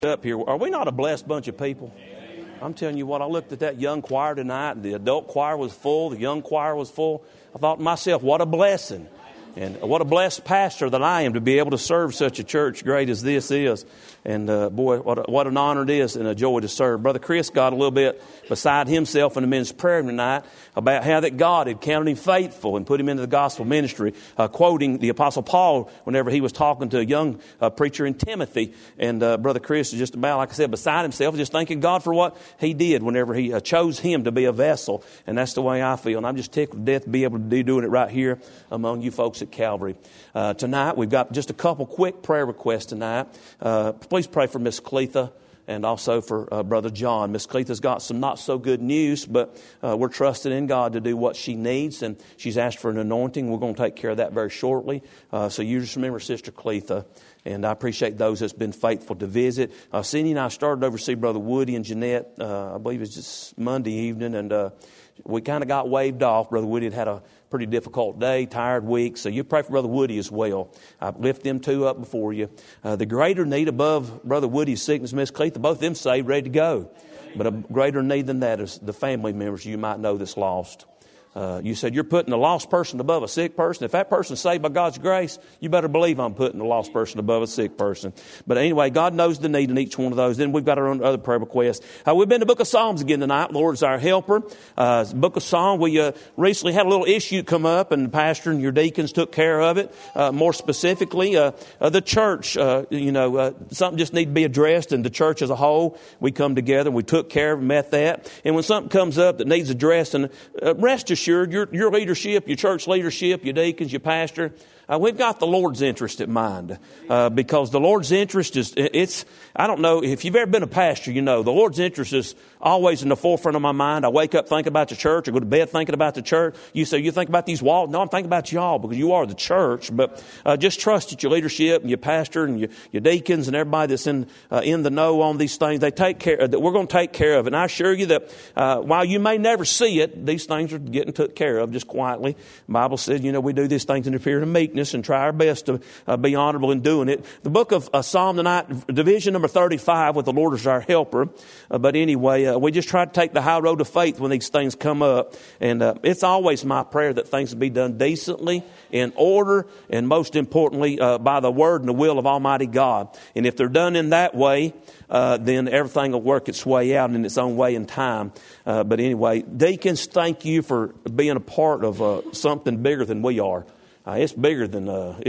Up here. Are we not a blessed bunch of people? I'm telling you what, I looked at that young choir tonight, and the adult choir was full, the young choir was full. I thought to myself, what a blessing. And what a blessed pastor that I am to be able to serve such a church great as this is. And boy, what an honor it is and a joy to serve. Brother Chris got a little bit beside himself in the men's prayer tonight about how that God had counted him faithful and put him into the gospel ministry, quoting the Apostle Paul whenever he was talking to a young preacher in Timothy. And Brother Chris is just about, like I said, beside himself, just thanking God for what he did whenever he chose him to be a vessel. And that's the way I feel. And I'm just tickled to death to be able to be doing it right here among you folks at Calvary. Tonight, we've got just a couple quick prayer requests tonight. Please pray for Miss Cletha and also for Brother John. Miss Cletha's got some not so good news, but we're trusting in God to do what she needs, and she's asked for an anointing. We're going to take care of that very shortly. So you just remember Sister Cletha. And I appreciate those that's been faithful to visit. Cindy and I started over to see Brother Woody and Jeanette, I believe it was just Monday evening, and we kind of got waved off. Brother Woody had a pretty difficult day, tired week. So you pray for Brother Woody as well. I lift them two up before you. The greater need above Brother Woody's sickness, Miss Cletha, both of them saved, ready to go. But a greater need than that is the family members you might know that's lost. You said you're putting a lost person above a sick person. If that person's saved by God's grace, you better believe I'm putting a lost person above a sick person. But anyway, God knows the need in each one of those. Then we've got our own other prayer requests. We've been to the book of Psalms again tonight. Lord is our helper. Book of Psalms, we recently had a little issue come up, and the pastor and your deacons took care of it. More specifically, the church, something just need to be addressed, and the church as a whole, we come together and we took care of and met that. And when something comes up that needs addressed, and rest assured, your leadership, your church leadership, your deacons, your pastor, we've got the Lord's interest at mind, because the Lord's interest is, I don't know, if you've ever been a pastor, you know, the Lord's interest is always in the forefront of my mind. I wake up thinking about the church. I go to bed thinking about the church. You say, you think about these walls? No, I'm thinking about y'all because you are the church. But just trust that your leadership and your pastor and your deacons and everybody that's in the know on these things, they take care, that we're going to take care of it. And I assure you that while you may never see it, these things are getting took care of just quietly. The Bible says, we do these things in the spirit of meekness and try our best to be honorable in doing it. The book of Psalm tonight, division number 35, with the Lord as our helper. But anyway, we just try to take the high road of faith when these things come up. And it's always my prayer that things will be done decently, in order, and most importantly, by the word and the will of Almighty God. And if they're done in that way, then everything will work its way out in its own way and time. But anyway, deacons, thank you for being a part of something bigger than we are. It's bigger than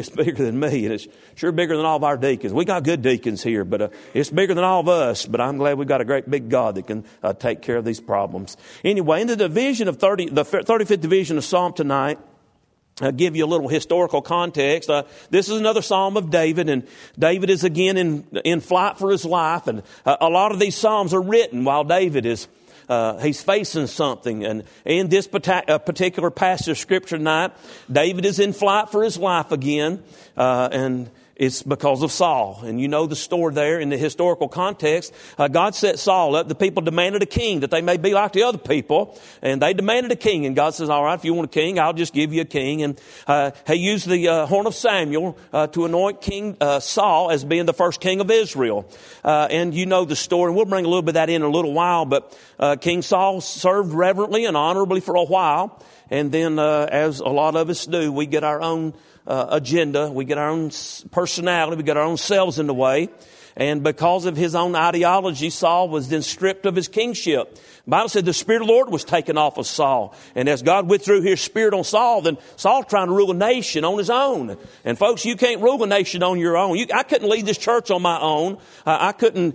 me, and it's sure bigger than all of our deacons. We got good deacons here, but it's bigger than all of us. But I'm glad we've got a great big God that can take care of these problems. Anyway, in the division of the 35th division of Psalm tonight, I'll give you a little historical context. This is another Psalm of David, and David is again in flight for his life. And a lot of these Psalms are written while David is he's facing something. And in this particular passage of Scripture tonight, David is in flight for his life again, and it's because of Saul. And you know the story there in the historical context. God set Saul up. The people demanded a king that they may be like the other people. And they demanded a king. And God says, all right, if you want a king, I'll just give you a king. And he used the horn of Samuel to anoint King Saul as being the first king of Israel. And you know the story. And we'll bring a little bit of that in a little while. But King Saul served reverently and honorably for a while. And then, as a lot of us do, we get our own agenda. We get our own personality. We get our own selves in the way. And because of his own ideology, Saul was then stripped of his kingship. The Bible said the Spirit of the Lord was taken off of Saul. And as God withdrew his Spirit on Saul, then Saul trying to rule a nation on his own. And folks, you can't rule a nation on your own. I couldn't lead this church on my own. I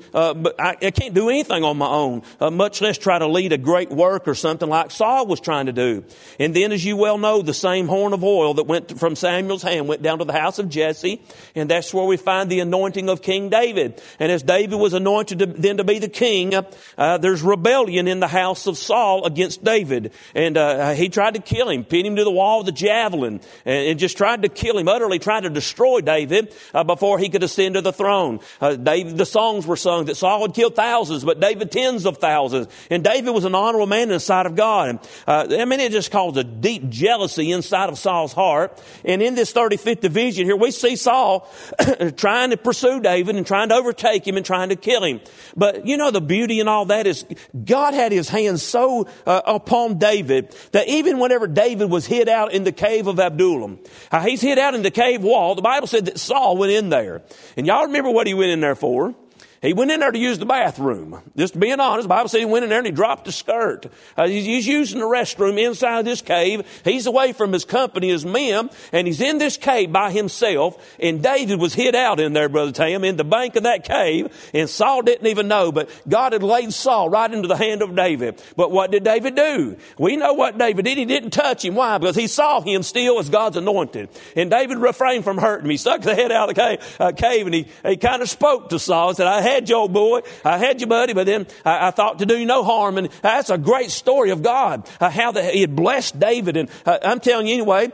can't do anything on my own, much less try to lead a great work or something like Saul was trying to do. And then, as you well know, the same horn of oil that went from Samuel's hand went down to the house of Jesse. And that's where we find the anointing of King David. And as David was anointed then to be the king, there's rebellion in the house of Saul against David. And he tried to kill him, pin him to the wall with a javelin, and just tried to kill him, utterly tried to destroy David before he could ascend to the throne. The songs were sung that Saul had killed thousands, but David tens of thousands. And David was an honorable man in the sight of God. And, it just caused a deep jealousy inside of Saul's heart. And in this 35th division here, we see Saul trying to pursue David and trying to overtake him and trying to kill him. But you know, the beauty in all that is God had his hand so upon David that even whenever David was hid out in the cave of Adullam, he's hid out in the cave wall. The Bible said that Saul went in there. And y'all remember what he went in there for? He went in there to use the bathroom. Just being honest, the Bible said he went in there and he dropped his skirt. He's using the restroom inside this cave. He's away from his company, his men, and he's in this cave by himself. And David was hid out in there, Brother Tam, in the bank of that cave. And Saul didn't even know, but God had laid Saul right into the hand of David. But what did David do? We know what David did. He didn't touch him. Why? Because he saw him still as God's anointed. And David refrained from hurting him. He stuck his head out of the cave and he kind of spoke to Saul and said, I had you, old boy. I had you, buddy, but then I thought to do you no harm. And that's a great story of God, how that he had blessed David. And I'm telling you anyway,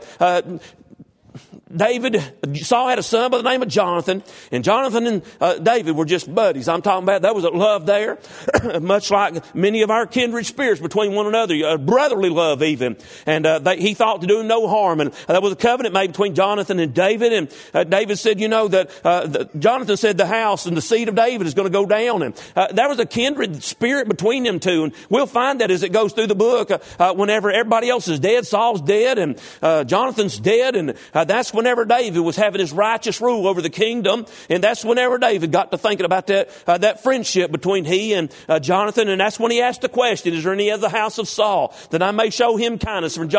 Saul had a son by the name of Jonathan, and Jonathan and David were just buddies. I'm talking about there was a love there, much like many of our kindred spirits between one another, a brotherly love even. And he thought to do him no harm. And there was a covenant made between Jonathan and David. And David said, you know, that Jonathan said the house and the seed of David is going to go down. And there was a kindred spirit between them two. And we'll find that as it goes through the book, whenever everybody else is dead, Saul's dead and Jonathan's dead. And that's whenever David was having his righteous rule over the kingdom. And that's whenever David got to thinking about that friendship between he and Jonathan. And that's when he asked the question, is there any of the house of Saul that I may show him kindness for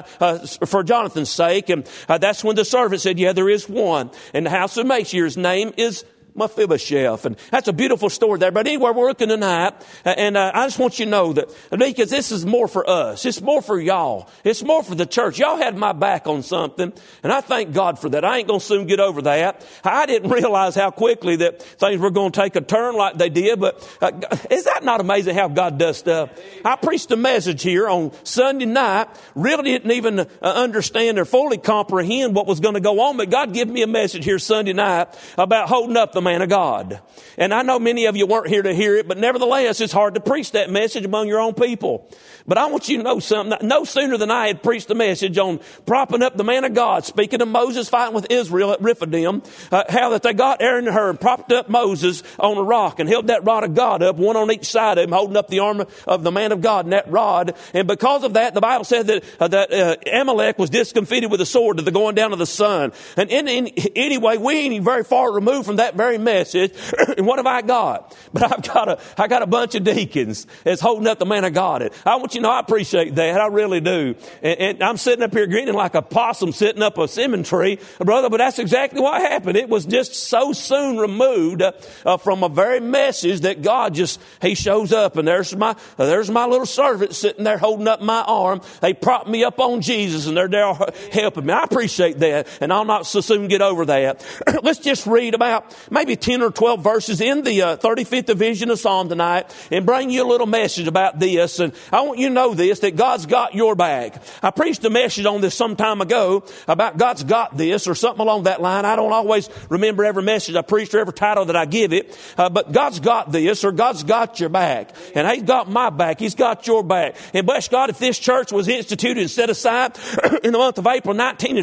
Jonathan's sake? And that's when the servant said, yeah, there is one. In the house of Machir, his name is Mephibosheth. And that's a beautiful story there. But anyway, we're looking tonight, and I just want you to know that, because this is more for us. It's more for y'all. It's more for the church. Y'all had my back on something, and I thank God for that. I ain't going to soon get over that. I didn't realize how quickly that things were going to take a turn like they did, but is that not amazing how God does stuff? I preached a message here on Sunday night, really didn't even understand or fully comprehend what was going to go on, but God gave me a message here Sunday night about holding up the man of God. And I know many of you weren't here to hear it, but nevertheless, it's hard to preach that message among your own people. But I want you to know something. No sooner than I had preached a message on propping up the man of God, speaking of Moses fighting with Israel at Rephidim, how that they got Aaron and Hur and propped up Moses on a rock and held that rod of God up, one on each side of him, holding up the arm of the man of God in that rod. And because of that, the Bible said that Amalek was discomfited with a sword to the going down of the sun. And anyway, we ain't even very far removed from that very message. And what have I got? But I got a bunch of deacons that's holding up the man of God. And I want you to know I appreciate that. I really do. And I'm sitting up here grinning like a possum sitting up a cinnamon tree, brother, but that's exactly what happened. It was just so soon removed from a very message that God he shows up, and there's my little servant sitting there holding up my arm. They propped me up on Jesus, and they're there helping me. I appreciate that, and I'll not so soon get over that. Let's just read about maybe 10 or 12 verses in the 35th division of Psalm tonight and bring you a little message about this. And I want you to know this, that God's got your back. I preached a message on this some time ago about God's got this or something along that line. I don't always remember every message I preached or every title that I give it, but God's got this or God's got your back. And He's got my back. He's got your back. And bless God, if this church was instituted and set aside in the month of April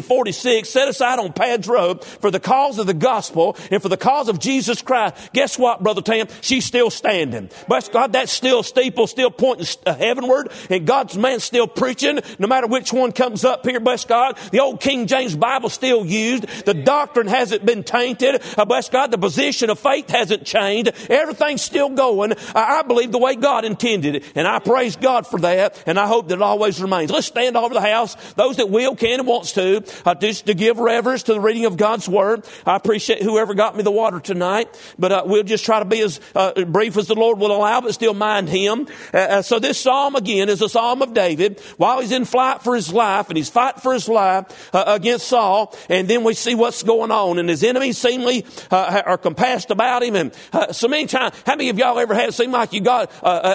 1946, set aside on Pads Road for the cause of the gospel and for the cause of Jesus Christ, guess what, Brother Tam? She's still standing. Bless God, that steeple still pointing heavenward, and God's man still preaching, no matter which one comes up here, bless God. The old King James Bible still used. The doctrine hasn't been tainted. Bless God, the position of faith hasn't changed. Everything's still going, I believe, the way God intended it. And I praise God for that, and I hope that it always remains. Let's stand all over the house. Those that will, can, and wants to, just to give reverence to the reading of God's Word. I appreciate whoever got me the water tonight, but we'll just try to be as brief as the Lord will allow, but still mind Him. So this psalm, again, is a psalm of David while he's in flight for his life, and he's fighting for his life against Saul, and then we see what's going on, and his enemies seemingly are compassed about him. And so many times, how many of y'all ever had it seem like you got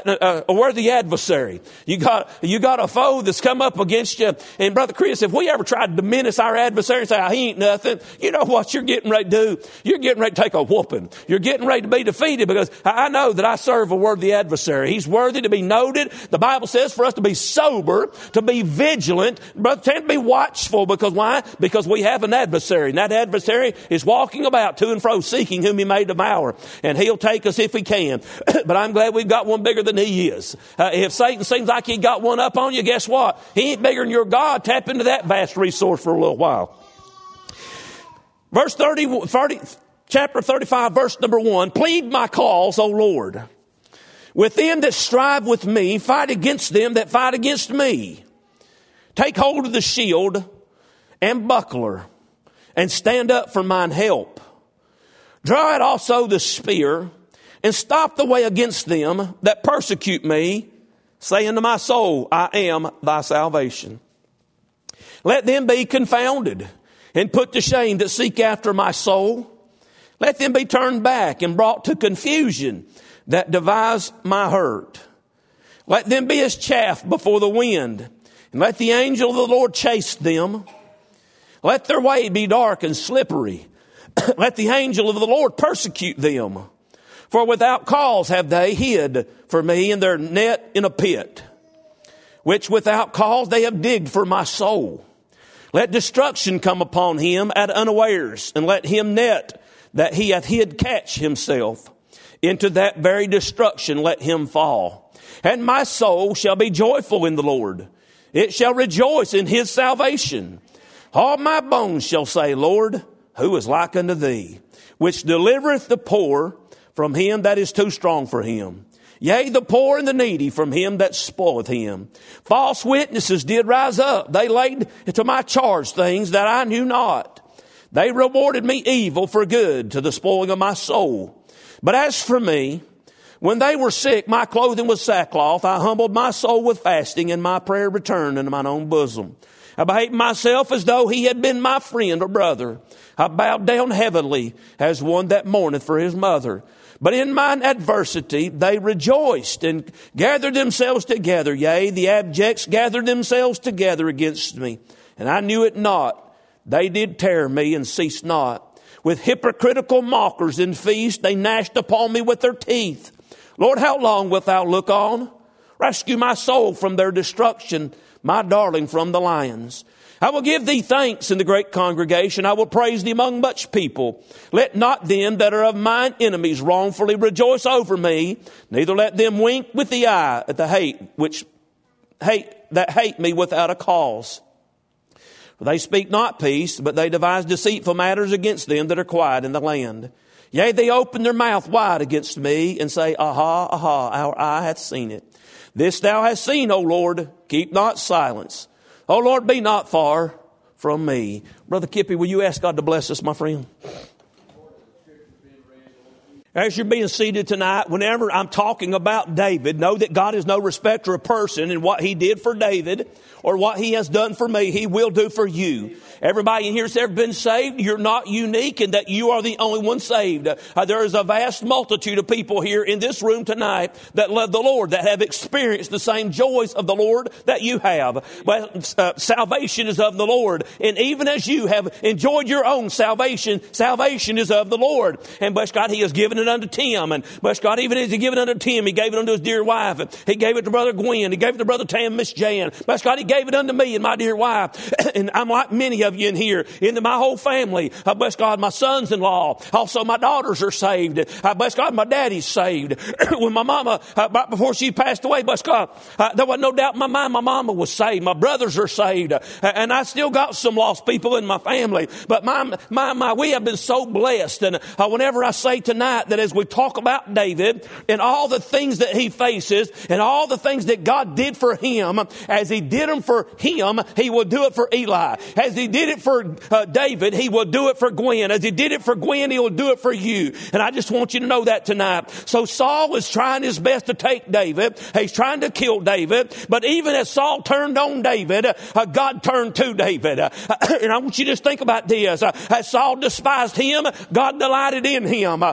a worthy adversary? You got a foe that's come up against you. And Brother Chris, if we ever tried to diminish our adversary and say, he ain't nothing, you know what you're getting ready to do? You're getting ready to take take a whooping. You're getting ready to be defeated, because I know that I serve a worthy adversary. He's worthy to be noted. The Bible says for us to be sober, to be vigilant, Brother Tan, to be watchful. Because why? Because we have an adversary. And that adversary is walking about to and fro, seeking whom he may devour. And he'll take us if he can. But I'm glad we've got one bigger than he is. If Satan seems like he got one up on you, guess what? He ain't bigger than your God. Tap into that vast resource for a little while. Verse 30, chapter 35, verse number 1. Plead my cause, O Lord. With them that strive with me, fight against them that fight against me. Take hold of the shield and buckler, and stand up for mine help. Draw out also the spear, and stop the way against them that persecute me, saying to my soul, I am thy salvation. Let them be confounded and put to shame that seek after my soul. Let them be turned back and brought to confusion that devise my hurt. Let them be as chaff before the wind, and let the angel of the Lord chase them. Let their way be dark and slippery. Let the angel of the Lord persecute them. For without cause have they hid for me in their net in a pit, which without cause they have digged for my soul. Let destruction come upon him at unawares, and let him net that he hath hid catch himself. Into that very destruction let him fall. And my soul shall be joyful in the Lord. It shall rejoice in his salvation. All my bones shall say, Lord, who is like unto thee, which delivereth the poor from him that is too strong for him. Yea, the poor and the needy from him that spoileth him. False witnesses did rise up. They laid to my charge things that I knew not. They rewarded me evil for good, to the spoiling of my soul. But as for me, when they were sick, my clothing was sackcloth. I humbled my soul with fasting, and my prayer returned into mine own bosom. I behaved myself as though he had been my friend or brother. I bowed down heavily as one that mourneth for his mother. But in mine adversity they rejoiced and gathered themselves together. Yea, the abjects gathered themselves together against me. And I knew it not. They did tear me and ceased not. With hypocritical mockers in feast they gnashed upon me with their teeth. Lord, how long wilt thou look on? Rescue my soul from their destruction, my darling from the lions. I will give thee thanks in the great congregation. I will praise thee among much people. Let not them that are of mine enemies wrongfully rejoice over me. Neither let them wink with the eye at the that hate me without a cause. For they speak not peace, but they devise deceitful matters against them that are quiet in the land. Yea, they open their mouth wide against me and say, Aha, aha, our eye hath seen it. This thou hast seen, O Lord, keep not silence. O Lord, be not far from me. Brother Kippy, will you ask God to bless us, my friend? As you're being seated tonight, whenever I'm talking about David, know that God is no respecter of person, and what he did for David or what he has done for me, he will do for you. Everybody in here has ever been saved. You're not unique in that you are the only one saved. There is a vast multitude of people here in this room tonight that love the Lord, that have experienced the same joys of the Lord that you have. But salvation is of the Lord. And even as you have enjoyed your own salvation, salvation is of the Lord. And bless God, he has given it unto Tim. And bless God, even as he given it unto Tim, he gave it unto his dear wife. He gave it to Brother Gwen. He gave it to Brother Tam, Miss Jan. Bless God, he gave it unto me and my dear wife. And I'm like many of you in here, into my whole family. I bless God, my sons-in-law. Also, my daughters are saved. I bless God, my daddy's saved. When my mama, right before she passed away, bless God, there was no doubt in my mind my mama was saved. My brothers are saved. And I still got some lost people in my family. But we have been so blessed. And whenever I say tonight that as we talk about David and all the things that he faces and all the things that God did for him, as he did them for him, he will do it for Eli. As he did it for David, he will do it for Gwen. As he did it for Gwen, he will do it for you. And I just want you to know that tonight. So Saul is trying his best to take David. He's trying to kill David. But even as Saul turned on David, God turned to David. And I want you to just think about this. As Saul despised him, God delighted in him. As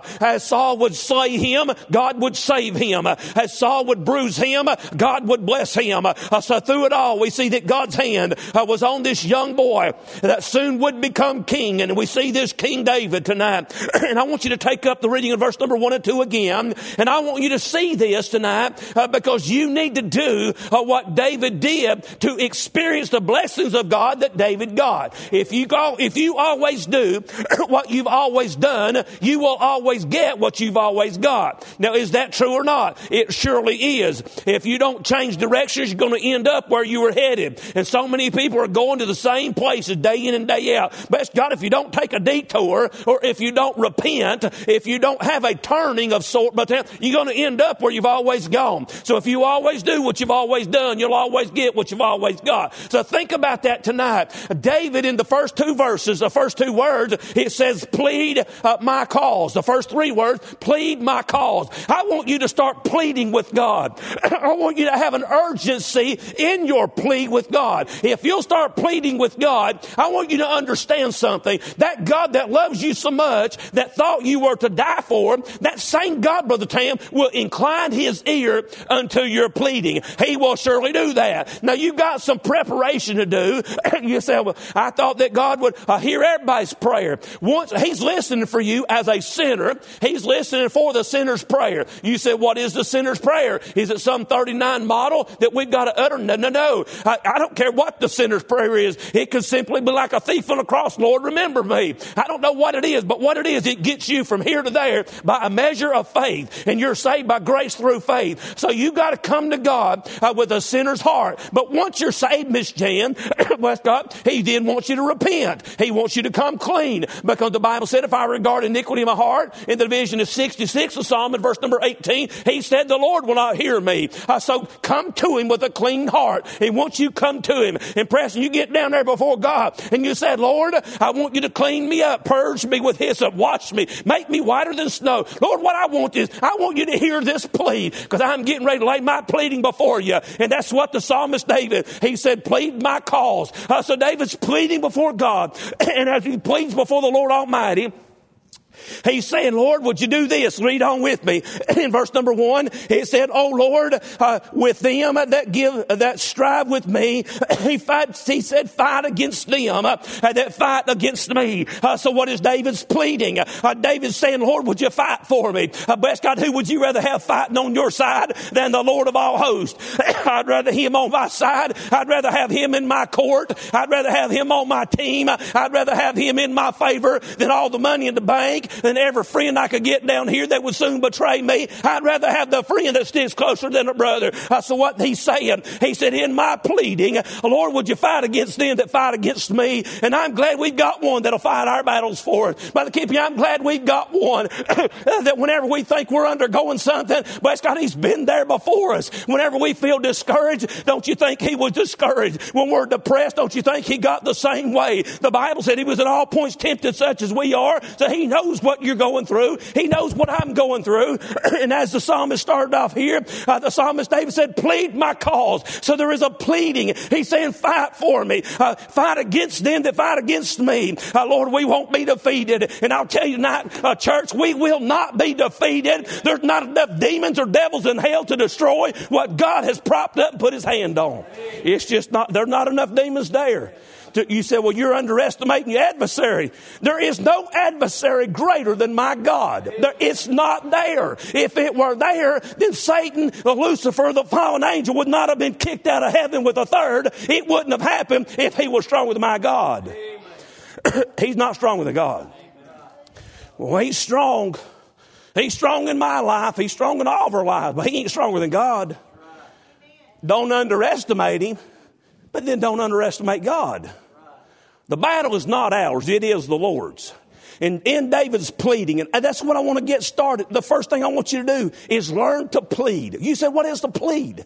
Saul would slay him, God would save him. As Saul would bruise him, God would bless him. So through it all, we see that God's hand was on this young boy that soon would become king. And we see this King David tonight. And I want you to take up the reading of verse number 1 and 2 again. And I want you to see this tonight because you need to do what David did to experience the blessings of God that David got. If you always do what you've always done, you will always get what you've always got. Now, is that true or not? It surely is. If you don't change directions, you're going to end up where you were headed. And so many people are going to the same places day in and day out. But God, if you don't take a detour, or if you don't repent, if you don't have a turning of sort, but you're going to end up where you've always gone. So if you always do what you've always done, you'll always get what you've always got. So think about that tonight. David, in the first two verses, the first two words, it says, plead my cause. The first three words, plead my cause. I want you to start pleading with God. I want you to have an urgency in your plea with God. If you'll start pleading with God, I want you to understand something. That God that loves you so much, that thought you were to die for, that same God, Brother Tam, will incline his ear unto your pleading. He will surely do that. Now, you got some preparation to do. You say, well, I thought that God would hear everybody's prayer. Once He's listening for you as a sinner. He's listening for the sinner's prayer. You say, what is the sinner's prayer? Is it some 39 model that we've got to utter? No. I don't care what the sinner's prayer is. It could simply be like a thief on the cross. Lord, remember me. I don't know what it is, but what it is, it gets you from here to there by a measure of faith. And you're saved by grace through faith. So you got to come to God with a sinner's heart. But once you're saved, Miss Jan, bless God, He then wants you to repent. He wants you to come clean. Because the Bible said, if I regard iniquity in my heart, in the division of 66 of Psalm in verse number 18, He said, the Lord will not hear me. So come to Him with a clean heart. And once you come to Him, and Preston, you get down there before God, and you said, Lord, I want you to clean me up, purge me with hyssop, wash me, make me whiter than snow. Lord, what I want is, I want you to hear this plea, because I'm getting ready to lay my pleading before you. And that's what the psalmist David, he said, plead my cause. So David's pleading before God. And as he pleads before the Lord Almighty, he's saying, Lord, would you do this? Read on with me. In verse number 1, it said, oh Lord, with them that strive with me, he said, fight against them that fight against me. So what is David's pleading? David's saying, Lord, would you fight for me? Bless God, who would you rather have fighting on your side than the Lord of all hosts? I'd rather Him on my side. I'd rather have Him in my court. I'd rather have Him on my team. I'd rather have Him in my favor than all the money in the bank, than every friend I could get down here that would soon betray me. I'd rather have the friend that sticks closer than a brother. So what he's saying, he said, in my pleading, Lord, would you fight against them that fight against me? And I'm glad we've got one that'll fight our battles for us. Brother Kippy, I'm glad we've got one that whenever we think we're undergoing something, bless God, He's been there before us. Whenever we feel discouraged, don't you think He was discouraged? When we're depressed, don't you think He got the same way? The Bible said He was at all points tempted such as we are, so He knows what you're going through. He knows what I'm going through. And as the psalmist started off here, the psalmist David said, plead my cause. So there is a pleading. He's saying, fight for me. Fight against them that fight against me. Lord, we won't be defeated. And I'll tell you tonight, church, we will not be defeated. There's not enough demons or devils in hell to destroy what God has propped up and put His hand on. It's just not, there's not enough demons there. You said, well, you're underestimating your adversary. There is no adversary greater than my God. It's not there. If it were there, then Satan, Lucifer, the fallen angel, would not have been kicked out of heaven with a third. It wouldn't have happened if he was strong with my God. He's not strong with a God. Well, He's strong. He's strong in my life. He's strong in all of our lives, but He ain't stronger than God. Don't underestimate Him. But then don't underestimate God. The battle is not ours. It is the Lord's. And in David's pleading, and that's what I want to get started. The first thing I want you to do is learn to plead. You said, what is to plead?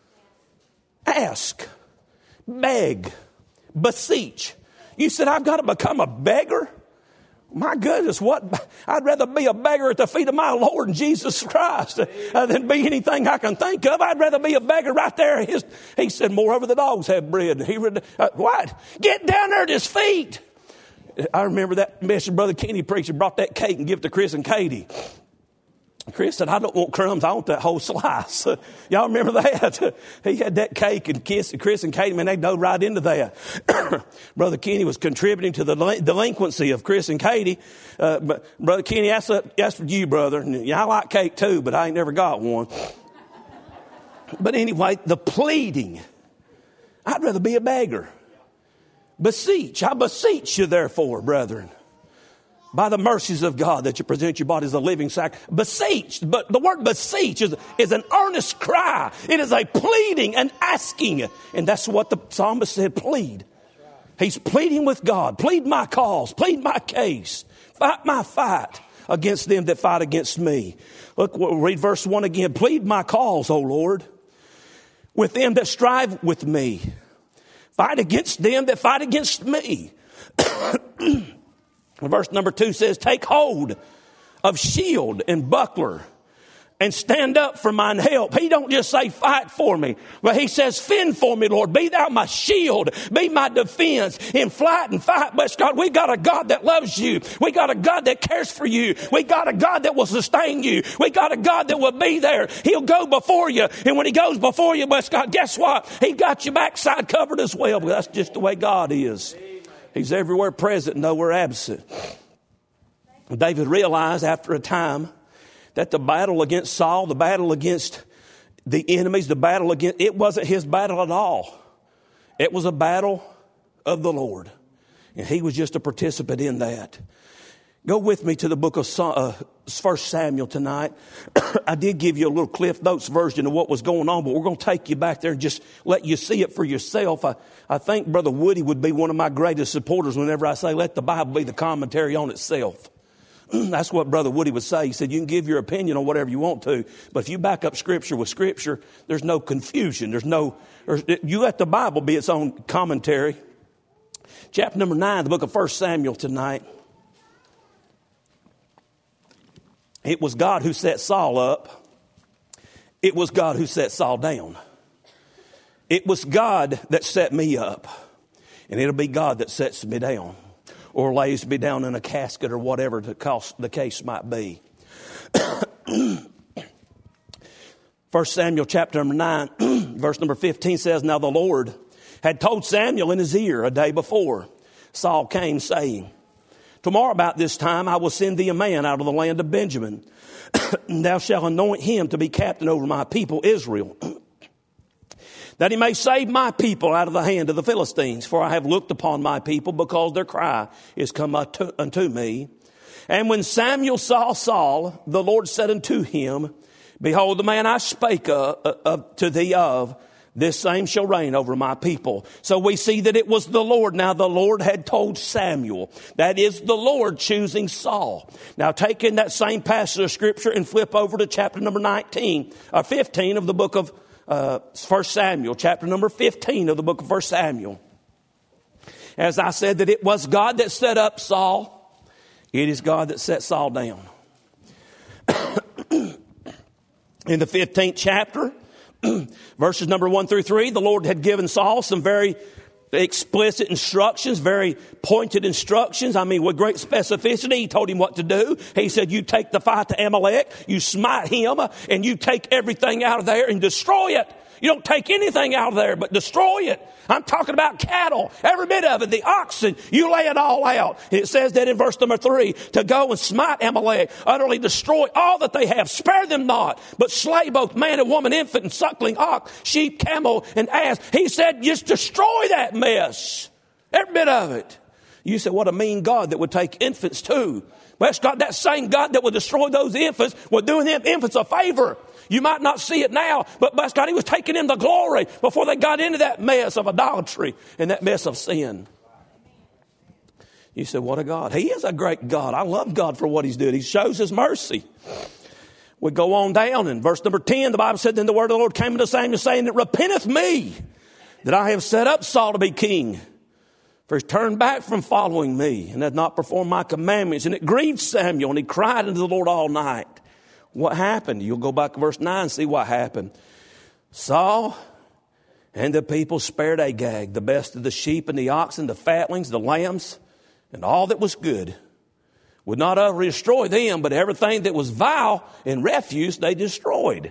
Ask, beg, beseech. You said, I've got to become a beggar? My goodness, what? I'd rather be a beggar at the feet of my Lord Jesus Christ than be anything I can think of. I'd rather be a beggar right there. He said, moreover, the dogs have bread. What? Get down there at His feet. I remember that message Brother Kenny preacher brought that cake and gave it to Chris and Katie. Chris said, I don't want crumbs. I want that whole slice. Y'all remember that? He had that cake and Chris and Katie, man, they dove right into that. Brother Kenny was contributing to the delinquency of Chris and Katie. But Brother Kenny, that's for you, brother. Yeah, I like cake too, but I ain't never got one. But anyway, the pleading. I'd rather be a beggar. Beseech. I beseech you, therefore, brethren, by the mercies of God, that you present your body as a living sacrifice. Beseech. But the word beseech is an earnest cry. It is a pleading and asking. And that's what the psalmist said, plead. He's pleading with God. Plead my cause. Plead my case. Fight my fight against them that fight against me. Look, we'll read verse 1 again. Plead my cause, O Lord, with them that strive with me. Fight against them that fight against me. Verse number 2 says, take hold of shield and buckler and stand up for mine help. He don't just say fight for me, but he says fend for me, Lord. Be thou my shield. Be my defense in flight and fight. But God, we got a God that loves you. We got a God that cares for you. We got a God that will sustain you. We got a God that will be there. He'll go before you. And when he goes before you, but God, guess what? He got your backside covered as well. But that's just the way God is. He's everywhere present, nowhere absent. David realized after a time that the battle against Saul, the battle against the enemies, it wasn't his battle at all. It was a battle of the Lord. And he was just a participant in that. Go with me to the book of 1 Samuel tonight. I did give you a little Cliff Notes version of what was going on, but we're going to take you back there and just let you see it for yourself. I think Brother Woody would be one of my greatest supporters whenever I say, let the Bible be the commentary on itself. That's what Brother Woody would say. He said, you can give your opinion on whatever you want to, but if you back up Scripture with Scripture, there's no confusion. You let the Bible be its own commentary. Chapter number 9, the book of 1 Samuel tonight. It was God who set Saul up. It was God who set Saul down. It was God that set me up. And it'll be God that sets me down or lays me down in a casket or whatever the case might be. 1 Samuel chapter number 9, verse number 15 says, now the Lord had told Samuel in his ear a day before Saul came, saying, tomorrow about this time I will send thee a man out of the land of Benjamin. And thou shalt anoint him to be captain over my people Israel, that he may save my people out of the hand of the Philistines. For I have looked upon my people, because their cry is come unto me. And when Samuel saw Saul, the Lord said unto him, behold, the man I spake to thee of, this same shall reign over my people. So we see that it was the Lord. Now the Lord had told Samuel. That is the Lord choosing Saul. Now take in that same passage of Scripture and flip over to chapter number 15 of the book of 1 Samuel. Chapter number 15 of the book of 1 Samuel. As I said that it was God that set up Saul, it is God that set Saul down. In the 15th chapter, verses number 1 through 3, the Lord had given Saul some very explicit instructions, very pointed instructions. I mean, with great specificity, he told him what to do. He said, you take the fight to Amalek, you smite him, and you take everything out of there and destroy it. You don't take anything out of there, but destroy it. I'm talking about cattle, every bit of it, the oxen, you lay it all out. It says that in verse number 3, to go and smite Amalek, utterly destroy all that they have, spare them not, but slay both man and woman, infant and suckling, ox, sheep, camel, and ass. He said, just destroy that mess, every bit of it. You said, what a mean God that would take infants too. Well, that's God, that same God that would destroy those infants was doing them infants a favor. You might not see it now, but bless God, he was taking them the glory before they got into that mess of idolatry and that mess of sin. You said, what a God. He is a great God. I love God for what he's doing. He shows his mercy. We go on down in verse number 10, the Bible said, then the word of the Lord came unto Samuel, saying, it repenteth me that I have set up Saul to be king. For he turned back from following me and hath not performed my commandments. And it grieved Samuel, and he cried unto the Lord all night. What happened? You'll go back to verse 9 and see what happened. Saul and the people spared Agag, the best of the sheep and the oxen, the fatlings, the lambs, and all that was good, Would not utterly destroy them, but everything that was vile and refuse they destroyed.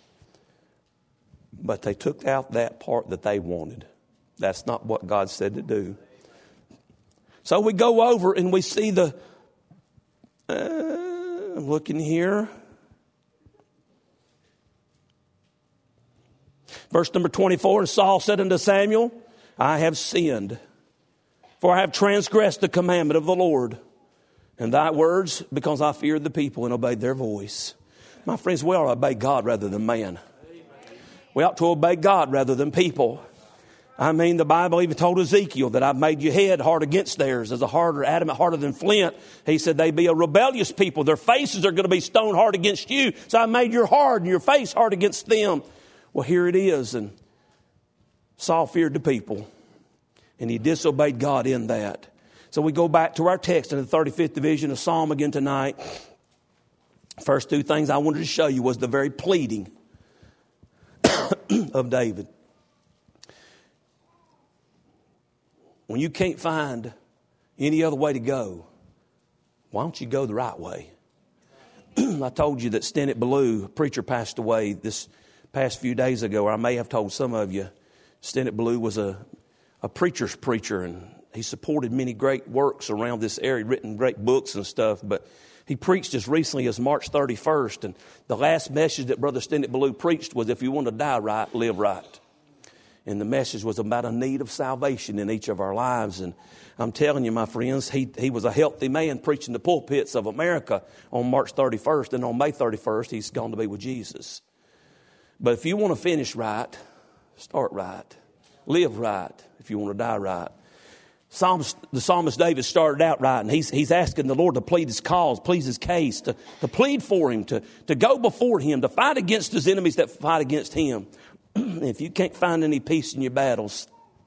But they took out that part that they wanted. That's not what God said to do. So we go over and we see I'm looking here. Verse number 24, and Saul said unto Samuel, I have sinned, for I have transgressed the commandment of the Lord, and thy words, because I feared the people and obeyed their voice. My friends, we ought to obey God rather than man. We ought to obey God rather than people. I mean, the Bible even told Ezekiel that I've made your head hard against theirs, as a harder, adamant harder than flint. He said they be a rebellious people. Their faces are going to be stone hard against you. So I made your heart and your face hard against them. Well, here it is. And Saul feared the people, and he disobeyed God in that. So we go back to our text in the 35th division of Psalm again tonight. First two things I wanted to show you was the very pleading of David. When you can't find any other way to go, why don't you go the right way? I told you that Stennett Ballou, a preacher, passed away this past few days ago, or I may have told some of you. Stennett Ballou was a preacher's preacher, and he supported many great works around this area, written great books and stuff, but he preached as recently as March 31st, and the last message that Brother Stennett Ballou preached was, if you want to die right, live right. And the message was about a need of salvation in each of our lives. And I'm telling you, my friends, he was a healthy man preaching the pulpits of America on March 31st. And on May 31st, he's gone to be with Jesus. But if you want to finish right, start right. Live right if you want to die right. The psalmist David started out right, and he's asking the Lord to plead his cause, plead his case, to plead for him, to go before him, to fight against his enemies that fight against him. If you can't find any peace in your battles,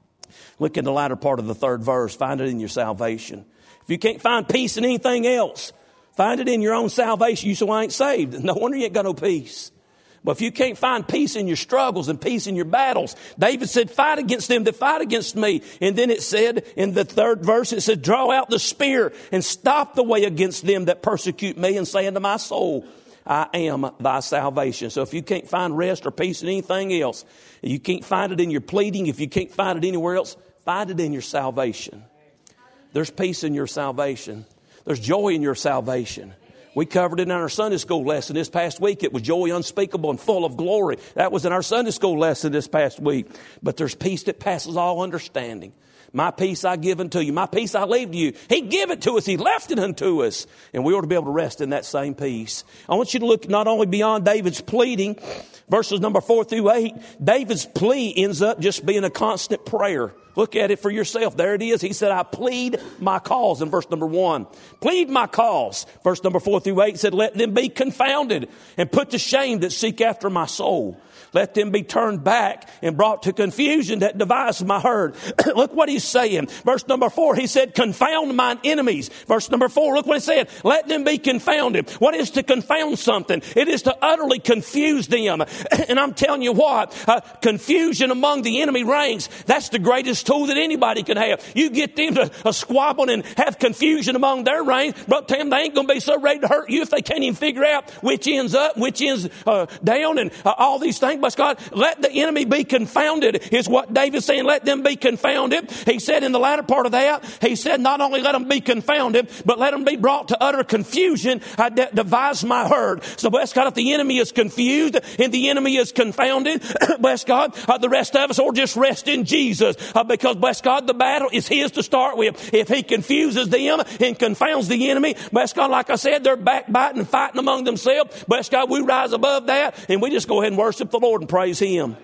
look in the latter part of the third verse. Find it in your salvation. If you can't find peace in anything else, find it in your own salvation. You say, well, I ain't saved. No wonder you ain't got no peace. But if you can't find peace in your struggles and peace in your battles, David said, fight against them that fight against me. And then it said in the third verse, it said, draw out the spear and stop the way against them that persecute me, and say unto my soul, I am thy salvation. So if you can't find rest or peace in anything else, you can't find it in your pleading, if you can't find it anywhere else, find it in your salvation. There's peace in your salvation. There's joy in your salvation. We covered it in our Sunday school lesson this past week. It was joy unspeakable and full of glory. That was in our Sunday school lesson this past week. But there's peace that passes all understanding. My peace I give unto you. My peace I leave to you. He gave it to us. He left it unto us. And we ought to be able to rest in that same peace. I want you to look not only beyond David's pleading, verses number 4 through 8. David's plea ends up just being a constant prayer. Look at it for yourself. There it is. He said, I plead my cause in verse number 1. Plead my cause. Verse number 4 through 8 said, let them be confounded and put to shame that seek after my soul. Let them be turned back and brought to confusion that devise my herd. Look what he's saying. Verse number 4, he said, confound mine enemies. Verse number 4, look what he said. Let them be confounded. What is to confound something? It is to utterly confuse them. And I'm telling you what, confusion among the enemy ranks, that's the greatest tool that anybody can have. You get them to squabble and have confusion among their ranks, but tell them they ain't going to be so ready to hurt you if they can't even figure out which end's up, which end's down, and all these things. But God, let the enemy be confounded is what David's saying. Let them be confounded. He said in the latter part of that, he said not only let them be confounded, but let them be brought to utter confusion. I devise my herd. So bless God, if the enemy is confused and the enemy is confounded, bless God, the rest of us will just rest in Jesus, because bless God, the battle is his to start with. If he confuses them and confounds the enemy, bless God, like I said, they're backbiting and fighting among themselves. Bless God, we rise above that and we just go ahead and worship the Lord and praise him.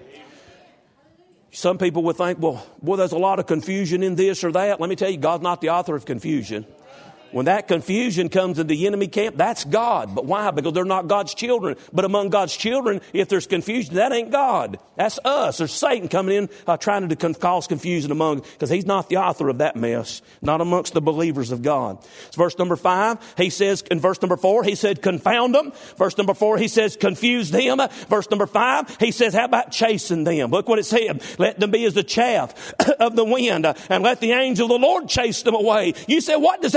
Some people would think, well, boy, there's a lot of confusion in this or that. Let me tell you, God's not the author of confusion. When that confusion comes in the enemy camp, that's God. But why? Because they're not God's children. But among God's children, if there's confusion, that ain't God. That's us. There's Satan coming in trying to cause confusion among, because he's not the author of that mess, not amongst the believers of God. So verse number 5, he says, in verse number 4, he said, confound them. Verse number 4, he says, confuse them. Verse number 5, he says, how about chasing them? Look what it said. Let them be as the chaff of the wind, and let the angel of the Lord chase them away. You say, what does that mean to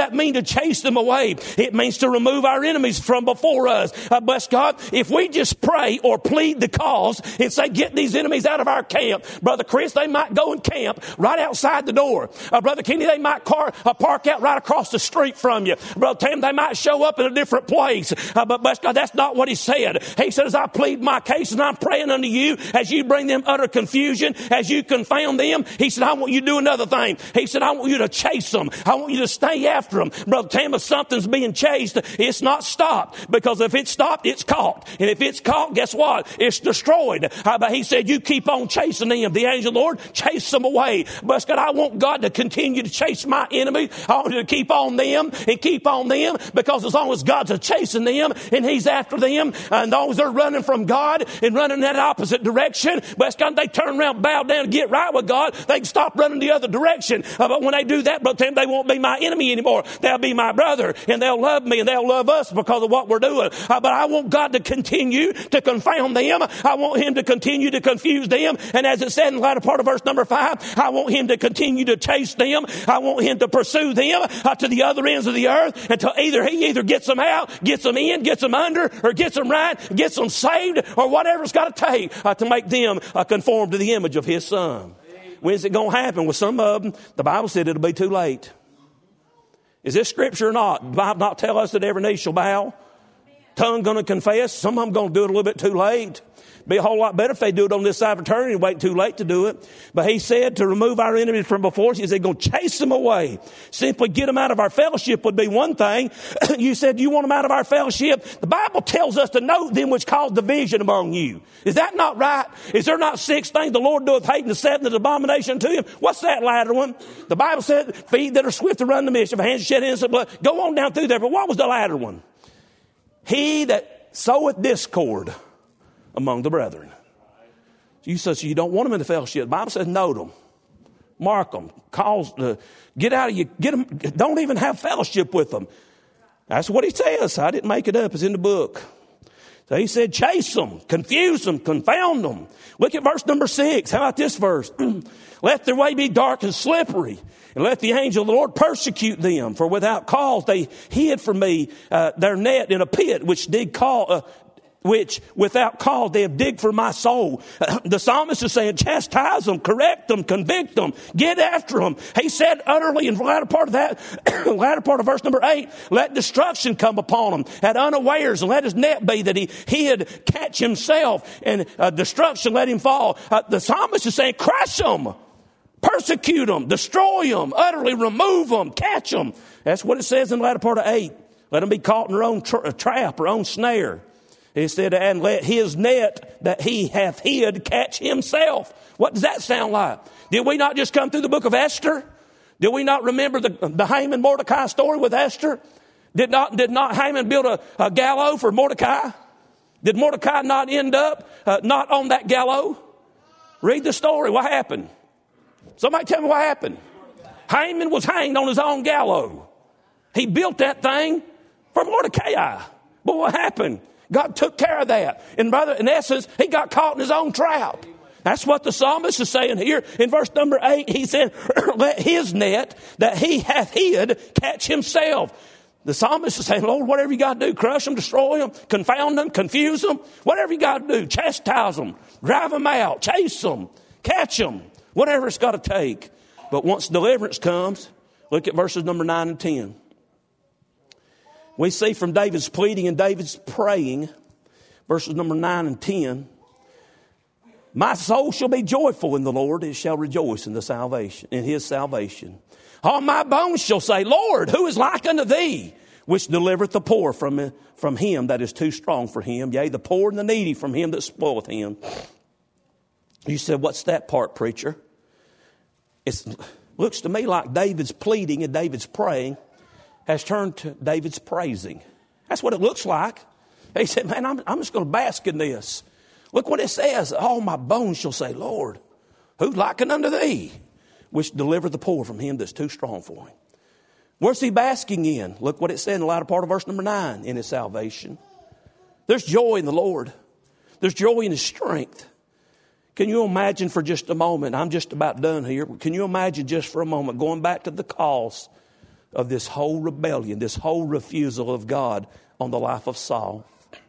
chase them away. It means to remove our enemies from before us. Bless God, if we just pray or plead the cause and say, get these enemies out of our camp. Brother Chris, they might go and camp right outside the door. Brother Kenny, they might park out right across the street from you. Brother Tam, they might show up in a different place. But bless God, that's not what he said. He said, as I plead my case and I'm praying unto you, as you bring them utter confusion, as you confound them, he said, I want you to do another thing. He said, I want you to chase them. I want you to stay after them. Brother Tam, if something's being chased, it's not stopped. Because if it's stopped, it's caught. And if it's caught, guess what? It's destroyed. But he said, you keep on chasing them. The angel of the Lord, chase them away. Bless God, I want God to continue to chase my enemies. I want you to keep on them and keep on them, because as long as God's chasing them and he's after them, and as long as they're running from God and running in that opposite direction, bless God, they turn around, bow down, and get right with God, they can stop running the other direction. But when they do that, Brother Tim, they won't be my enemy anymore. They'll be my brother, and they'll love me, and they'll love us because of what we're doing. But I want God to continue to confound them. I want him to continue to confuse them. And as it said in the latter part of verse number 5, I want him to continue to chase them. I want him to pursue them to the other ends of the earth until he either gets them out, gets them in, gets them under, or gets them right, gets them saved, or whatever it's got to take to make them conform to the image of his Son. When's it going to happen? With some of them, the Bible said it'll be too late. Is this scripture or not? The Bible not tell us that every knee shall bow? Tongue going to confess? Some of them going to do it a little bit too late. Be a whole lot better if they do it on this side of eternity and wait too late to do it. But he said to remove our enemies from before us. He said, going to chase them away. Simply get them out of our fellowship would be one thing. You said you want them out of our fellowship. The Bible tells us to know them which cause division among you. Is that not right? Is there not 6 things the Lord doeth hate, and the 7th is abomination to him? What's that latter one? The Bible said, feet that are swift to run the mischief, hands shed innocent blood. Go on down through there. But what was the latter one? He that soweth discord among the brethren. You say, so you don't want them in the fellowship. The Bible says, note them, mark them, get out of you, get them, don't even have fellowship with them. That's what he says. I didn't make it up. It's in the book. So he said, chase them, confuse them, confound them. Look at verse number 6. How about this verse? Let their way be dark and slippery, and let the angel of the Lord persecute them. For without cause they hid from me their net in a pit, which without cause they have digged for my soul. The psalmist is saying, chastise them, correct them, convict them, get after them. He said utterly in the latter part of that, latter part of verse number 8, let destruction come upon them at unawares, and let his net be that he hid catch himself, and destruction let him fall. The psalmist is saying, crush them, persecute them, destroy them, utterly remove them, catch them. That's what it says in the latter part of 8. Let them be caught in their own trap or own snare. He said, and let his net that he hath hid catch himself. What does that sound like? Did we not just come through the book of Esther? Did we not remember the Haman Mordecai story with Esther? Did not Haman build a gallows for Mordecai? Did Mordecai not end up not on that gallows? Read the story. What happened? Somebody tell me what happened. Haman was hanged on his own gallows. He built that thing for Mordecai. But what happened? God took care of that. And brother, in essence, he got caught in his own trap. That's what the psalmist is saying here. In verse number 8, he said, let his net that he hath hid catch himself. The psalmist is saying, Lord, whatever you got to do, crush them, destroy them, confound them, confuse them, whatever you got to do, chastise them, drive them out, chase them, catch them, whatever it's got to take. But once deliverance comes, look at verses number 9 and 10. We see from David's pleading and David's praying, verses number 9 and 10, my soul shall be joyful in the Lord, it shall rejoice in his salvation. All my bones shall say, Lord, who is like unto thee, which delivereth the poor from him that is too strong for him, yea, the poor and the needy from him that spoileth him. You said, what's that part, preacher? It looks to me like David's pleading and David's praying has turned to David's praising. That's what it looks like. He said, man, I'm just going to bask in this. Look what it says. All my bones shall say, Lord, who's likened unto thee, which deliver the poor from him that's too strong for him. Where's he basking in? Look what it said in the latter part of verse number 9, in his salvation. There's joy in the Lord. There's joy in his strength. Can you imagine for just a moment, I'm just about done here, but can you imagine just for a moment going back to the cause of this whole rebellion, this whole refusal of God on the life of Saul.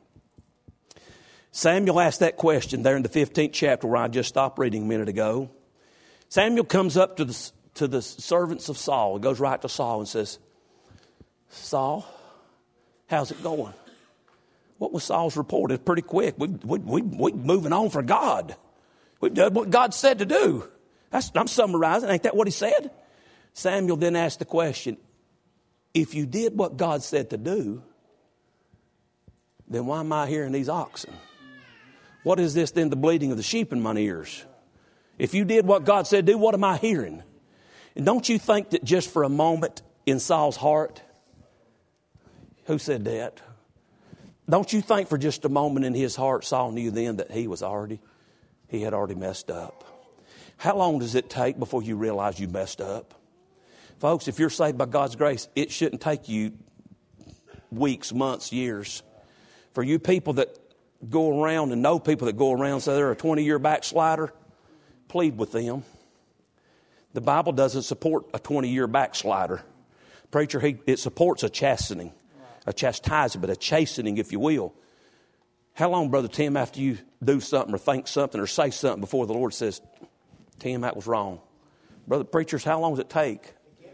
Samuel asked that question there in the 15th chapter where I just stopped reading a minute ago. Samuel comes up to the servants of Saul. He goes right to Saul and says, Saul, how's it going? What was Saul's report? It's pretty quick. We're moving on for God. We've done what God said to do. I'm summarizing. Ain't that what he said? Samuel then asked the question, if you did what God said to do, then why am I hearing these oxen? What is this then, the bleating of the sheep in my ears? If you did what God said do, what am I hearing? And don't you think that just for a moment in Saul's heart, who said that? Don't you think for just a moment in his heart, Saul knew then that he had already messed up? How long does it take before you realize you messed up? Folks, if you're saved by God's grace, it shouldn't take you weeks, months, years. For you people that go around and know people that go around and say they're a 20-year backslider, plead with them. The Bible doesn't support a 20-year backslider. Preacher, it supports a chastening, a chastisement, a chastening, if you will. How long, Brother Tim, after you do something or think something or say something before the Lord says, Tim, that was wrong? Brother preachers, how long does it take?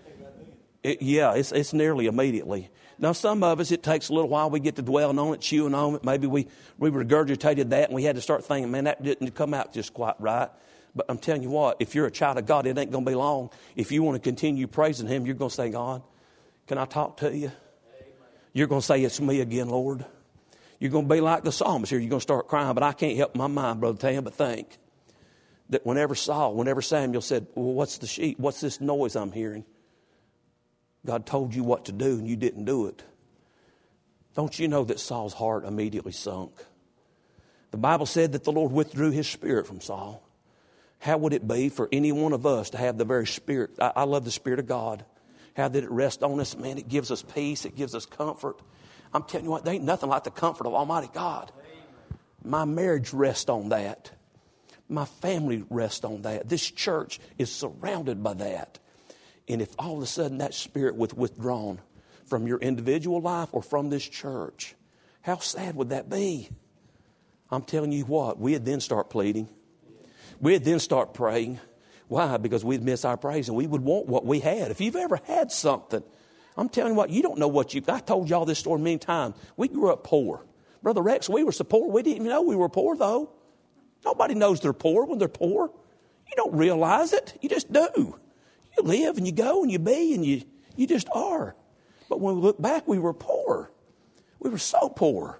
It's nearly immediately. Now, some of us, it takes a little while. We get to dwelling on it, chewing on it. Maybe we regurgitated that and we had to start thinking, man, that didn't come out just quite right. But I'm telling you what, if you're a child of God, it ain't going to be long. If you want to continue praising Him, you're going to say, God, can I talk to you? Amen. You're going to say, it's me again, Lord. You're going to be like the psalmist here. You're going to start crying, but I can't help my mind, Brother Tam, but think that whenever Samuel said, well, what's this noise I'm hearing? God told you what to do and you didn't do it. Don't you know that Saul's heart immediately sunk? The Bible said that the Lord withdrew His Spirit from Saul. How would it be for any one of us to have the very Spirit? I love the Spirit of God. How did it rest on us? Man, it gives us peace. It gives us comfort. I'm telling you what, there ain't nothing like the comfort of Almighty God. My marriage rests on that. My family rests on that. This church is surrounded by that. And if all of a sudden that Spirit was withdrawn from your individual life or from this church, how sad would that be? I'm telling you what, we'd then start pleading. We'd then start praying. Why? Because we'd miss our praise and we would want what we had. If you've ever had something, I'm telling you what, you don't know what I told y'all this story many times. We grew up poor. Brother Rex, we were so poor, we didn't even know we were poor though. Nobody knows they're poor when they're poor. You don't realize it. You just do. You live and you go and you be and you just are. But when we look back, we were poor. We were so poor.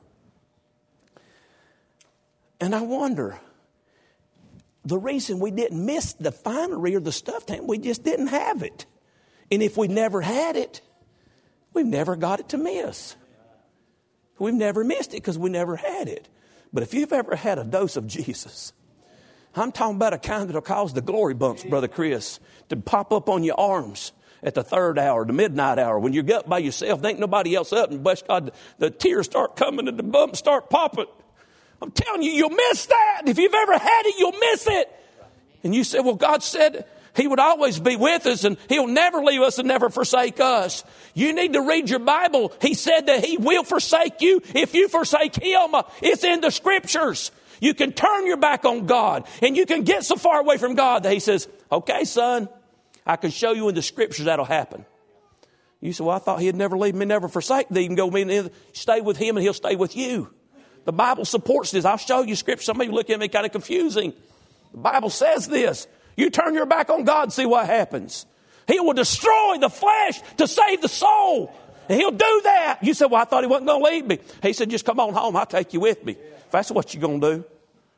And I wonder, the reason we didn't miss the finery or the stuff, we just didn't have it. And if we never had it, we've never got it to miss. We've never missed it because we never had it. But if you've ever had a dose of Jesus, I'm talking about a kind that'll cause the glory bumps, Brother Chris, to pop up on your arms at the third hour, the midnight hour, when you're up by yourself, there ain't nobody else up, and bless God, the tears start coming and the bumps start popping. I'm telling you, you'll miss that. If you've ever had it, you'll miss it. And you say, well, God said He would always be with us and He'll never leave us and never forsake us. You need to read your Bible. He said that He will forsake you if you forsake Him. It's in the Scriptures. You can turn your back on God and you can get so far away from God that He says, okay, son, I can show you in the Scriptures that'll happen. You say, well, I thought He'd never leave me, never forsake me. You can go stay with Him and He'll stay with you. The Bible supports this. I'll show you Scripture. Some of you look at me kind of confusing. The Bible says this. You turn your back on God and see what happens. He will destroy the flesh to save the soul. And He'll do that. You said, well, I thought He wasn't going to leave me. He said, just come on home. I'll take you with me. If that's what you're going to do.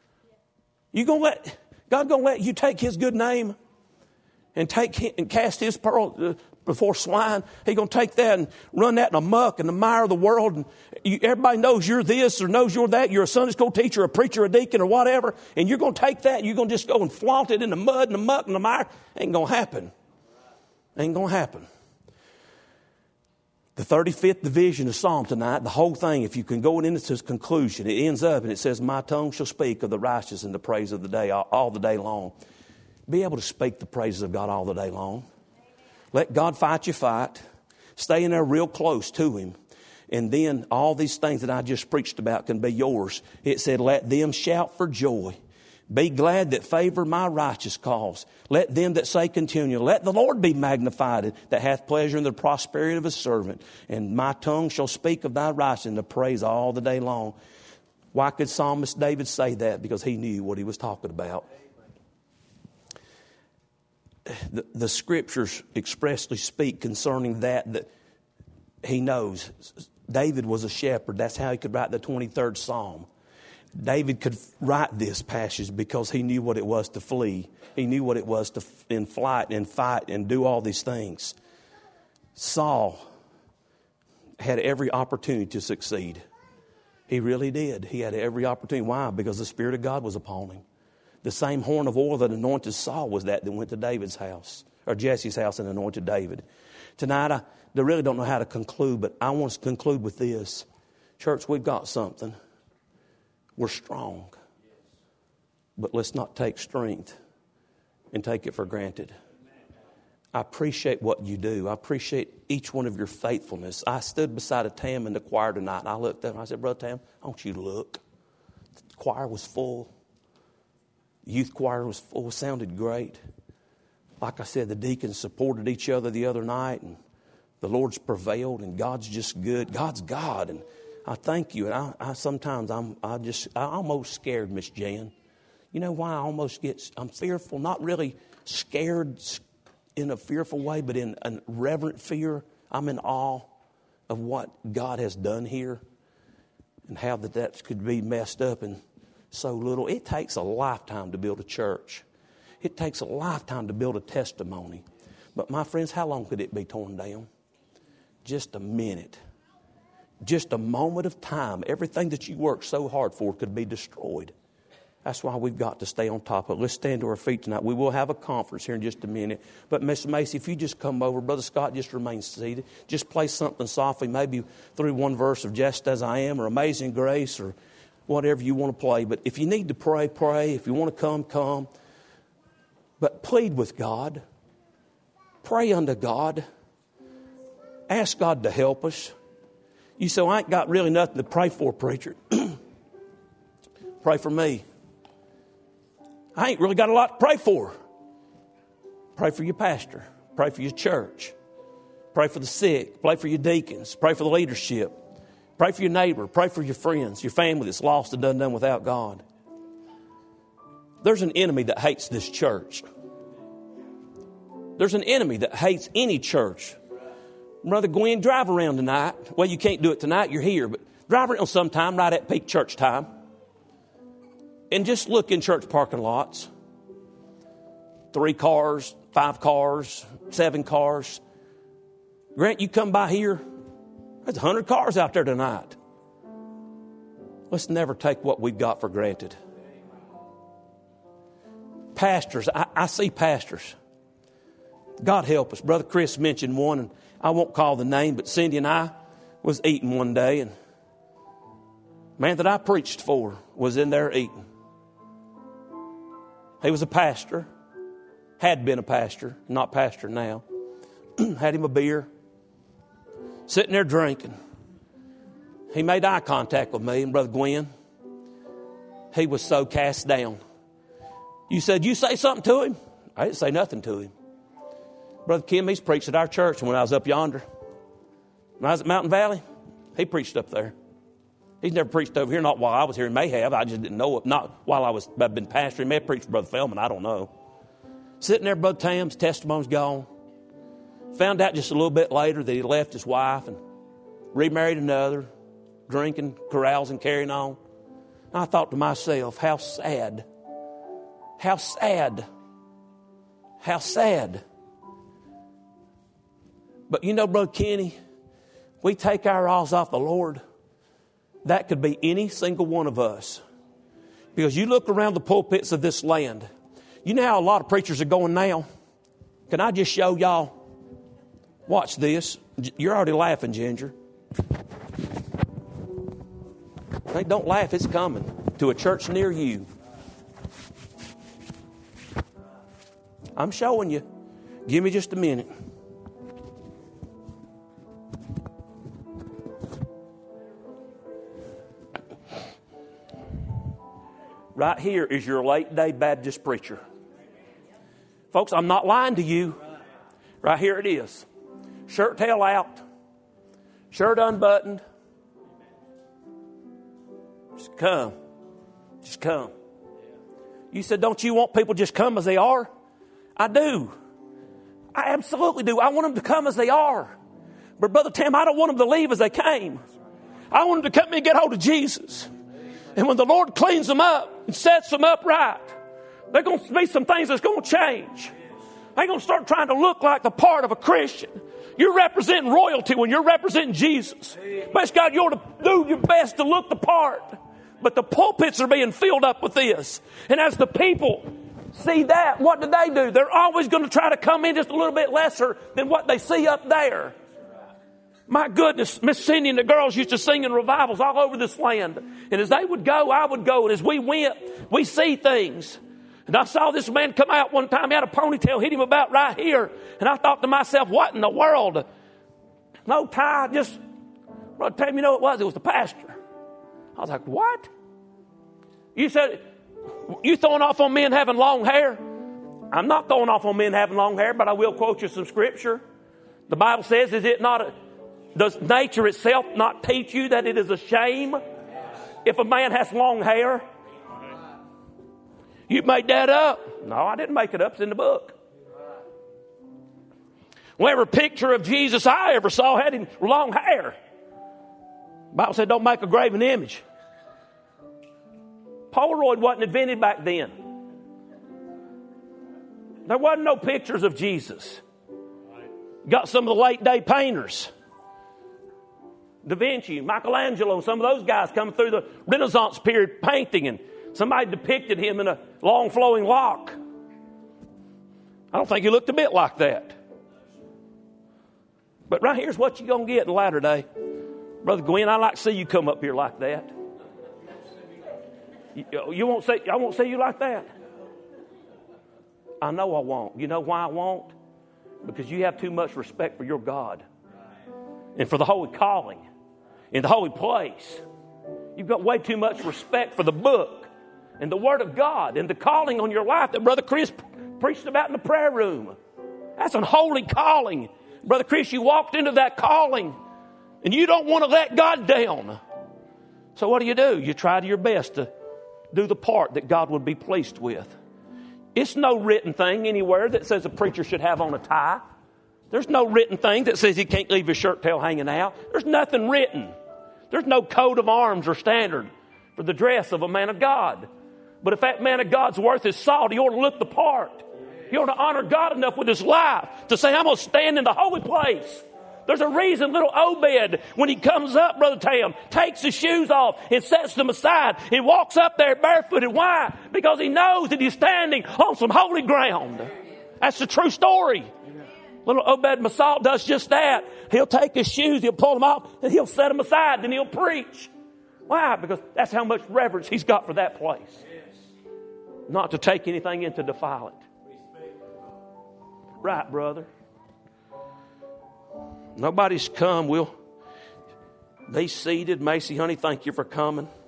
God going to let you take His good name and cast His pearl before swine. He's going to take that and run that in the muck and the mire of the world. And everybody knows you're this or knows you're that. You're a Sunday school teacher, a preacher, a deacon, or whatever. And you're going to take that and you're going to just go and flaunt it in the mud and the muck and the mire. Ain't going to happen. Ain't going to happen. The 35th division of Psalm tonight, the whole thing, if you can go into its conclusion, it ends up and it says, my tongue shall speak of the righteous and the praise of the day, all the day long. Be able to speak the praises of God all the day long. Let God fight your fight. Stay in there real close to Him. And then all these things that I just preached about can be yours. It said, let them shout for joy. Be glad that favor my righteous cause. Let them that say continually, let the Lord be magnified, that hath pleasure in the prosperity of His servant. And my tongue shall speak of thy righteousness and to praise all the day long. Why could Psalmist David say that? Because he knew what he was talking about. The scriptures expressly speak concerning that he knows. David was a shepherd. That's how he could write the 23rd Psalm. David could write this passage because he knew what it was to flee. He knew what it was to in flight and fight and do all these things. Saul had every opportunity to succeed. He really did. He had every opportunity. Why? Because the Spirit of God was upon him. The same horn of oil that anointed Saul was that went to David's house, or Jesse's house, and anointed David. Tonight, I really don't know how to conclude, but I want to conclude with this. Church, we've got something. We're strong. But let's not take strength and take it for granted. I appreciate what you do. I appreciate each one of your faithfulness. I stood beside a Tam in the choir tonight, and I looked up and I said, Brother Tam, I want you to look. The choir was full. The youth choir was full. It sounded great. Like I said, the deacons supported each other the other night, and the Lord's prevailed, and God's just good. God's God, and I thank you. And I sometimes I'm almost scared, Miss Jan. You know why I'm fearful? Not really scared in a fearful way, but in a reverent fear. I'm in awe of what God has done here and how that could be messed up in so little. It takes a lifetime to build a church. It takes a lifetime to build a testimony. But my friends, how long could it be torn down? Just a minute. Just a moment of time. Everything that you worked so hard for could be destroyed. That's why we've got to stay on top of it. Let's stand to our feet tonight. We will have a conference here in just a minute. But Miss Macy, if you just come over, Brother Scott, just remain seated. Just play something softly, maybe through one verse of Just As I Am or Amazing Grace or whatever you want to play. But if you need to pray, pray. If you want to come, come. But plead with God. Pray unto God. Ask God to help us. You say, I ain't got really nothing to pray for, preacher. Pray for me. I ain't really got a lot to pray for. Pray for your pastor. Pray for your church. Pray for the sick. Pray for your deacons. Pray for the leadership. Pray for your neighbor. Pray for your friends, your family that's lost and done without God. There's an enemy that hates this church. There's an enemy that hates any church. Brother Gwen, drive around tonight. Well, you can't do it tonight. You're here. But drive around sometime right at peak church time. And just look in church parking lots. 3 cars, 5 cars, 7 cars. Grant, you come by here, there's 100 cars out there tonight. Let's never take what we've got for granted. Pastors, I see pastors. God help us. Brother Chris mentioned one, and I won't call the name, but Cindy and I was eating one day, and man that I preached for was in there eating. He was a pastor, had been a pastor, not pastor now. Had him a beer, sitting there drinking. He made eye contact with me and Brother Gwen. He was so cast down. You said, you say something to him? I didn't say nothing to him. Brother Kim, he's preached at our church when I was up yonder. When I was at Mountain Valley, he preached up there. He's never preached over here, not while I was here. He may have. I just didn't know it. Not while I've been pastoring. He may have preached for Brother Feldman. I don't know. Sitting there, Brother Tam's testimony's gone. Found out just a little bit later that he left his wife and remarried another, drinking, carousing, carrying on. And I thought to myself, how sad. How sad. How sad. But you know, Brother Kenny, we take our eyes off the Lord. That could be any single one of us. Because you look around the pulpits of this land. You know how a lot of preachers are going now? Can I just show y'all? Watch this. You're already laughing, Ginger. Hey, don't laugh. It's coming to a church near you. I'm showing you. Give me just a minute. Right here is your late-day Baptist preacher. Folks, I'm not lying to you. Right here it is. Shirt tail out. Shirt unbuttoned. Just come. Just come. You said, don't you want people just come as they are? I do. I absolutely do. I want them to come as they are. But Brother Tim, I don't want them to leave as they came. I want them to come and get hold of Jesus. And when the Lord cleans them up and sets them up right, there's going to be some things that's going to change. They're going to start trying to look like the part of a Christian. You're representing royalty when you're representing Jesus. Bless God, you ought to do your best to look the part. But the pulpits are being filled up with this. And as the people see that, what do? They're always going to try to come in just a little bit lesser than what they see up there. My goodness, Miss Cindy and the girls used to sing in revivals all over this land. And as they would go, I would go. And as we went, we see things. And I saw this man come out one time. He had a ponytail, hit him about right here. And I thought to myself, what in the world? No tie, just, Brother Tam, you know what it was? It was the pastor. I was like, what? You said, you throwing off on men having long hair? I'm not throwing off on men having long hair, but I will quote you some scripture. The Bible says, does nature itself not teach you that it is a shame if a man has long hair? You made that up. No, I didn't make it up. It's in the book. Well, every picture of Jesus I ever saw had him long hair. The Bible said don't make a graven image. Polaroid wasn't invented back then. There wasn't no pictures of Jesus. Got some of the late day painters. Da Vinci, Michelangelo, some of those guys coming through the Renaissance period painting, and somebody depicted him in a long flowing lock. I don't think he looked a bit like that. But right here's what you're going to get in latter day. Brother Gwen, I'd like to see you come up here like that. I won't see you like that. I know I won't. You know why I won't? Because you have too much respect for your God and for the holy calling in the holy place. You've got way too much respect for the book and the Word of God and the calling on your life that Brother Chris preached about in the prayer room. That's an holy calling. Brother Chris, you walked into that calling and you don't want to let God down. So what do? You try to your best to do the part that God would be pleased with. It's no written thing anywhere that says a preacher should have on a tie. There's no written thing that says he can't leave his shirt tail hanging out. There's nothing written. There's no code of arms or standard for the dress of a man of God. But if that man of God's worth his salt, he ought to look the part. He ought to honor God enough with his life to say, I'm going to stand in the holy place. There's a reason little Obed, when he comes up, Brother Tam, takes his shoes off and sets them aside. He walks up there barefooted. Why? Because he knows that he's standing on some holy ground. That's the true story. Little Obed Masal does just that. He'll take his shoes, he'll pull them off, and he'll set them aside, then he'll preach. Why? Because that's how much reverence he's got for that place. Not to take anything in to defile it. Right, brother. Nobody's come. We'll be seated. Macy, honey, thank you for coming.